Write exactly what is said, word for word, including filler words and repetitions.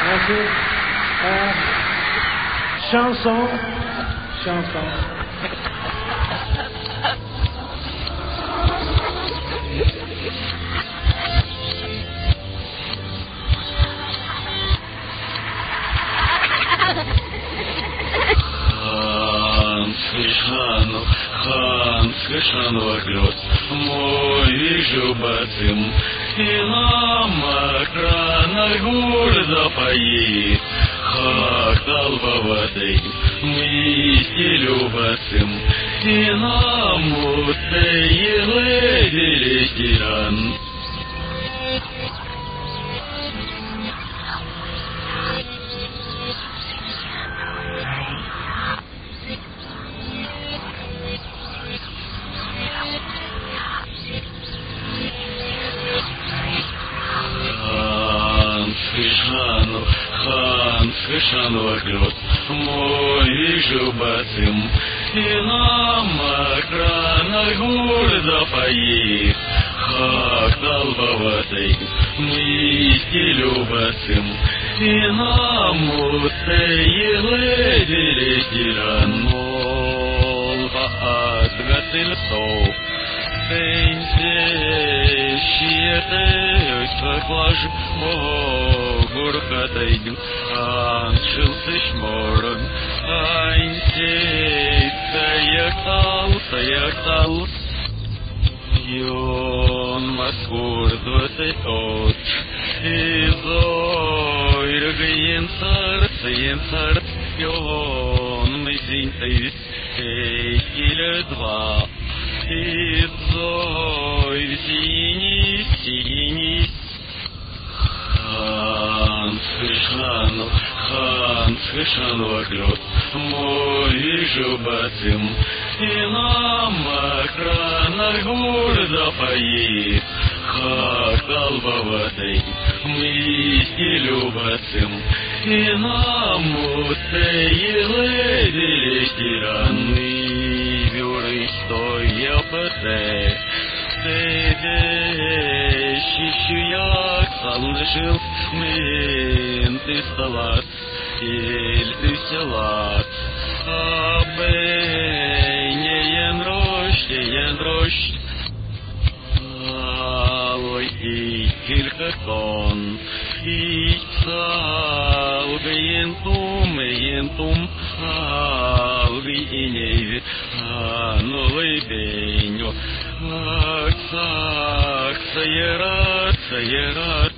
Ok. Euh, chanson. Chanson. Слышану, хан, слышану огрот, мой вижу бацим, и лама крана гурда поит, хак албаватый, мы стилю бацим, и ламу тейлы делестиран. Слышану, хан, слышану огрот, мой вижу бацим, и лама крана гурда поит, хак албаватый, мы стилю бацим, и ламу тейлы делестиран, мол, хаат гацильтов, Сеньте, щиете, поклаж, буркатайдю, аншился шморон, айнте, саяктал, саяктал, Йон маскур двадцать от, изой ргиенцар, саенцар, Йон мизинтайс, эйкиле два, Изой синий, синий, хан, слышану, хан, слышану огрот, мой вижу бацим, и лама крана гурда поит, хак албаватый, мы стилю бацим, и ламу тейлы делестираны. Что я пытаюсь, ты щищу слышал, мен ты стала, иль ты села, а не дрожь, не дрожь, ой, и килька тон, и салга ентум, ентум, алги и невид. Новый день, ах, ах, саера, саера,